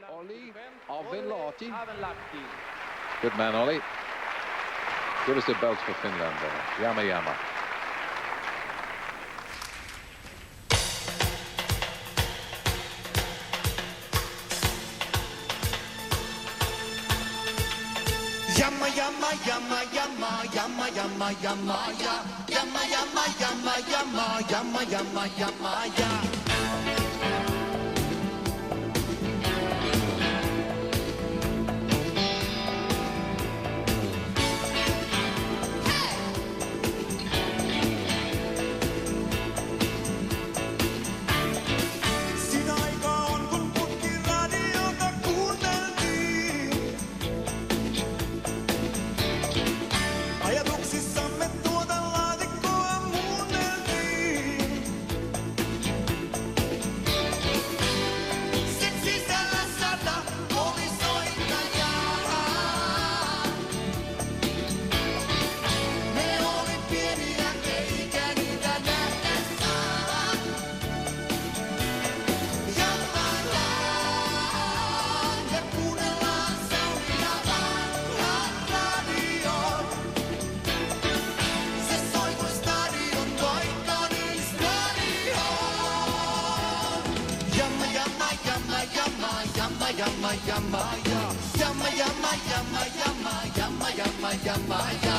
Ollie Avenlahti. Avenlahti. Good man, Ollie. Give us a belt for Finland there. Yama Yama. Yama yama yama yama yama yama yama ya yama yama yama yama yama yama yama ya. Yama yama ya yama yama yama yama yama yama yama ya.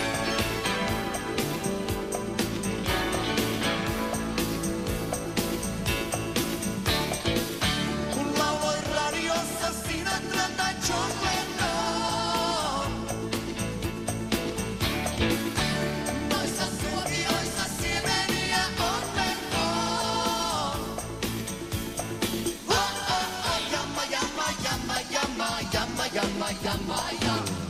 Kun lauloin radiossa Sinatra tai John Lennon, noissa suovioissa siemeniä onnenkoon. Yama yama yama yama yama yama ya.